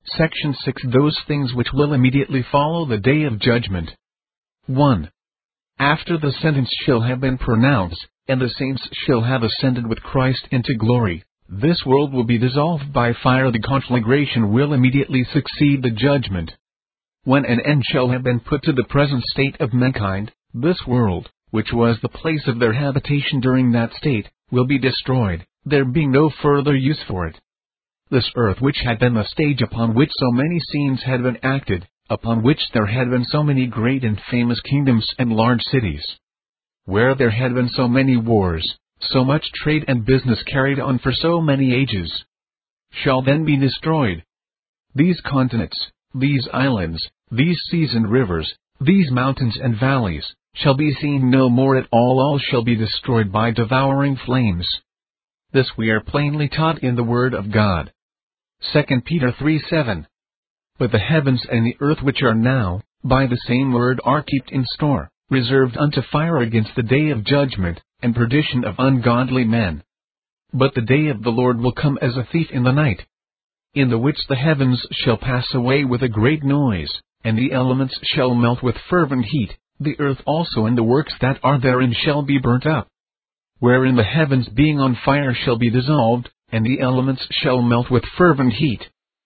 Section 6. Those things which will immediately follow the day of judgment. 1. After the sentence shall have been pronounced, and the saints shall have ascended with Christ into glory, this world will be dissolved by fire. The conflagration will immediately succeed the judgment. When an end shall have been put to the present state of mankind, this world, which was the place of their habitation during that state, will be destroyed, there being no further use for it. This earth, which had been the stage upon which so many scenes had been acted, upon which there had been so many great and famous kingdoms and large cities, where there had been so many wars, so much trade and business carried on for so many ages, shall then be destroyed. These continents, these islands, these seas and rivers, these mountains and valleys, shall be seen no more at all. All shall be destroyed by devouring flames. This we are plainly taught in the Word of God. 2 Peter 3:7. But the heavens and the earth which are now, by the same word are kept in store, reserved unto fire against the day of judgment, and perdition of ungodly men. But the day of the Lord will come as a thief in the night, in the which the heavens shall pass away with a great noise, and the elements shall melt with fervent heat, the earth also and the works that are therein shall be burnt up. Wherein the heavens being on fire shall be dissolved, and the elements shall melt with fervent heat.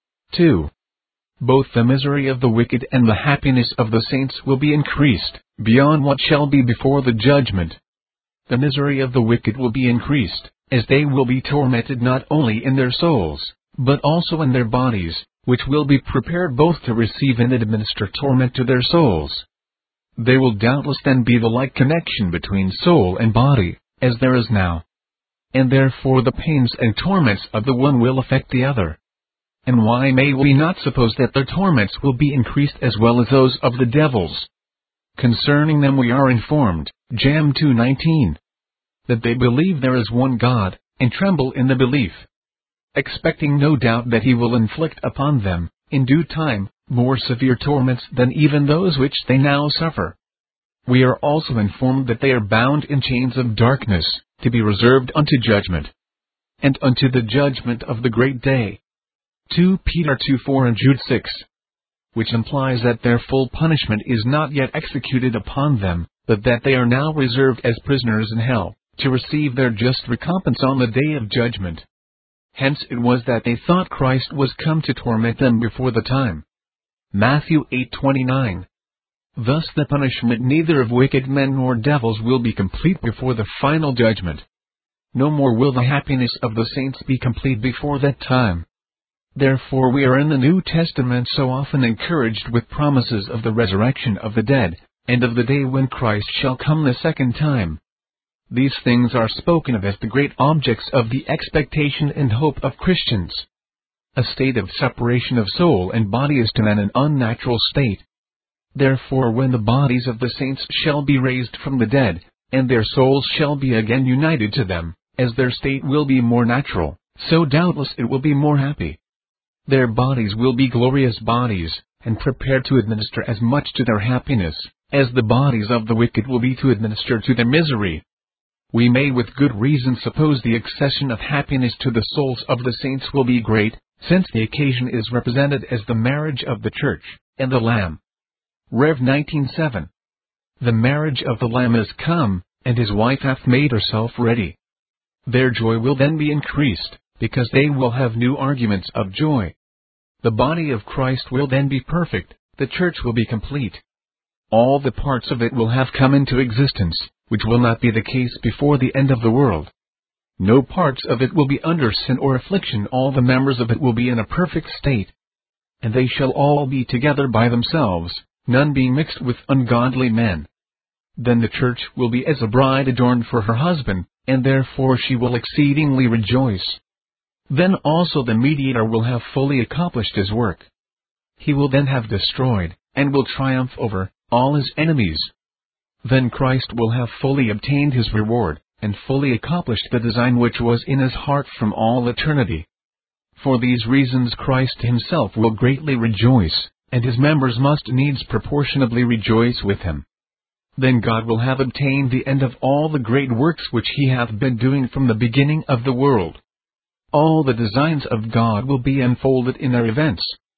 2. Both the misery of the wicked and the happiness of the saints will be increased, beyond what shall be before the judgment. The misery of the wicked will be increased, as they will be tormented not only in their souls, but also in their bodies, which will be prepared both to receive and administer torment to their souls. There will doubtless then be the like connection between soul and body, as there is now. And therefore the pains and torments of the one will affect the other. And why may we not suppose that their torments will be increased as well as those of the devils? Concerning them we are informed, Jam 2:19, that they believe there is one God, and tremble in the belief, expecting no doubt that he will inflict upon them, in due time, more severe torments than even those which they now suffer. We are also informed that they are bound in chains of darkness, to be reserved unto judgment, and unto the judgment of the great day. 2 Peter 2:4 and Jude 6. Which implies that their full punishment is not yet executed upon them, but that they are now reserved as prisoners in hell, to receive their just recompense on the day of judgment. Hence it was that they thought Christ was come to torment them before the time. Matthew 8:29. Thus the punishment neither of wicked men nor devils will be complete before the final judgment. No more will the happiness of the saints be complete before that time. Therefore we are in the New Testament so often encouraged with promises of the resurrection of the dead, and of the day when Christ shall come the second time. These things are spoken of as the great objects of the expectation and hope of Christians. A state of separation of soul and body is to man an unnatural state. Therefore when the bodies of the saints shall be raised from the dead, and their souls shall be again united to them, as their state will be more natural, so doubtless it will be more happy. Their bodies will be glorious bodies, and prepared to administer as much to their happiness, as the bodies of the wicked will be to administer to their misery. We may with good reason suppose the accession of happiness to the souls of the saints will be great, since the occasion is represented as the marriage of the church, and the Lamb. Rev 19:7. The marriage of the Lamb is come, and his wife hath made herself ready. Their joy will then be increased, because they will have new arguments of joy. The body of Christ will then be perfect, the church will be complete. All the parts of it will have come into existence, which will not be the case before the end of the world. No parts of it will be under sin or affliction, all the members of it will be in a perfect state. And they shall all be together by themselves, none being mixed with ungodly men. Then the church will be as a bride adorned for her husband, and therefore she will exceedingly rejoice. Then also the mediator will have fully accomplished his work. He will then have destroyed, and will triumph over, all his enemies. Then Christ will have fully obtained his reward, and fully accomplished the design which was in his heart from all eternity. For these reasons Christ himself will greatly rejoice, and his members must needs proportionably rejoice with him. Then God will have obtained the end of all the great works which he hath been doing from the beginning of the world. All the designs of God will be unfolded in their events.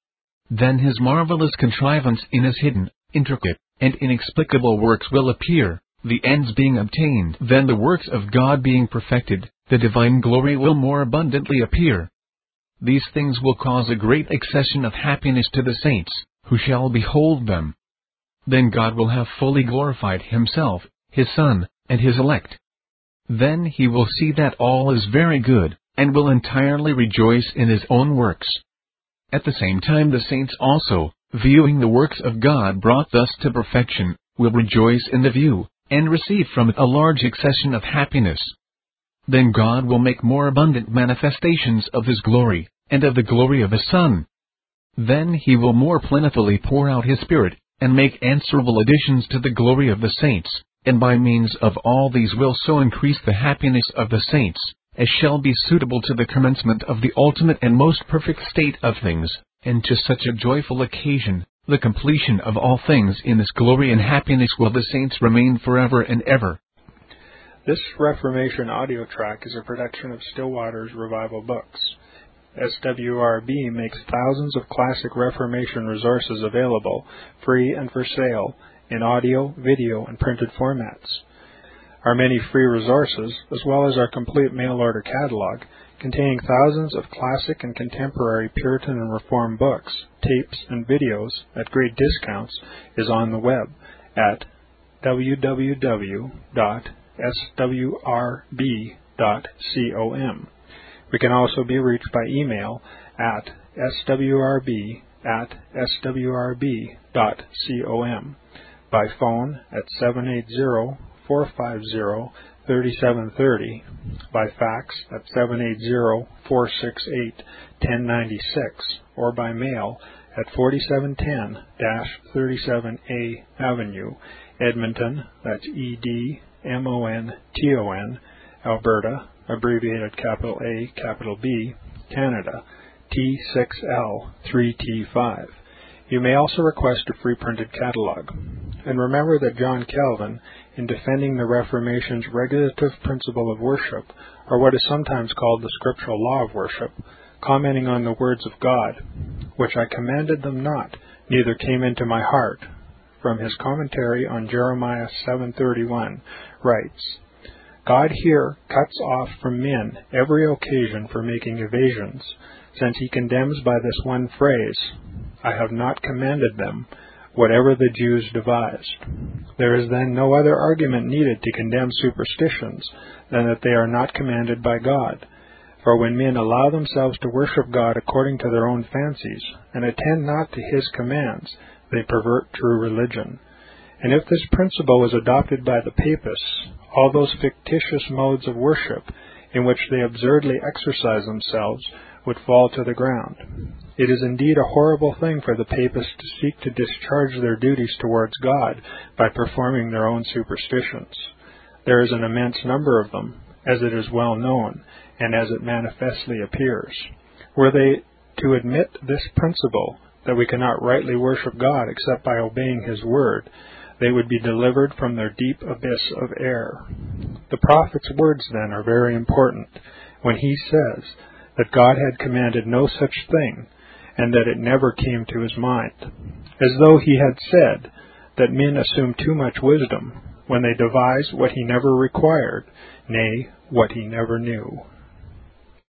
Then his marvelous contrivance in his hidden, intricate, and inexplicable works will appear, the ends being obtained. Then the works of God being perfected, the divine glory will more abundantly appear. These things will cause a great accession of happiness to the saints, who shall behold them. Then God will have fully glorified Himself, His Son, and His elect. Then He will see that all is very good, and will entirely rejoice in His own works. At the same time the saints also, viewing the works of God brought thus to perfection, will rejoice in the view, and receive from it a large accession of happiness. Then God will make more abundant manifestations of His glory, and of the glory of His Son. Then He will more plentifully pour out His Spirit, and make answerable additions to the glory of the saints, and by means of all these will so increase the happiness of the saints, as shall be suitable to the commencement of the ultimate and most perfect state of things, and to such a joyful occasion, the completion of all things in this glory and happiness will the saints remain forever and ever. This Reformation audio track is a production of Stillwater's Revival Books. SWRB makes thousands of classic Reformation resources available, free and for sale, in audio, video, and printed formats. Our many free resources, as well as our complete mail-order catalog, containing thousands of classic and contemporary Puritan and Reformed books, tapes, and videos at great discounts, is on the web at www.swrb.com. We can also be reached by email at swrb@swrb.com, by phone at 780-450-3730, by fax at 780-468-1096, or by mail at 4710-37A Avenue, Edmonton, that's Edmonton, Alberta, abbreviated capital A, capital B, Canada, T6L3T5. You may also request a free printed catalog. And remember that John Calvin, in defending the Reformation's regulative principle of worship, or what is sometimes called the scriptural law of worship, commenting on the words of God, which I commanded them not, neither came into my heart, from his commentary on Jeremiah 7:31, writes, God here cuts off from men every occasion for making evasions, since he condemns by this one phrase, I have not commanded them, whatever the Jews devised. There is then no other argument needed to condemn superstitions than that they are not commanded by God. For when men allow themselves to worship God according to their own fancies, and attend not to His commands, they pervert true religion. And if this principle is adopted by the Papists, all those fictitious modes of worship in which they absurdly exercise themselves would fall to the ground. It is indeed a horrible thing for the Papists to seek to discharge their duties towards God by performing their own superstitions. There is an immense number of them, as it is well known, and as it manifestly appears. Were they to admit this principle, that we cannot rightly worship God except by obeying His word, they would be delivered from their deep abyss of error. The prophet's words, then, are very important, when he says that God had commanded no such thing, and that it never came to his mind, as though he had said that men assume too much wisdom when they devise what he never required, nay, what he never knew.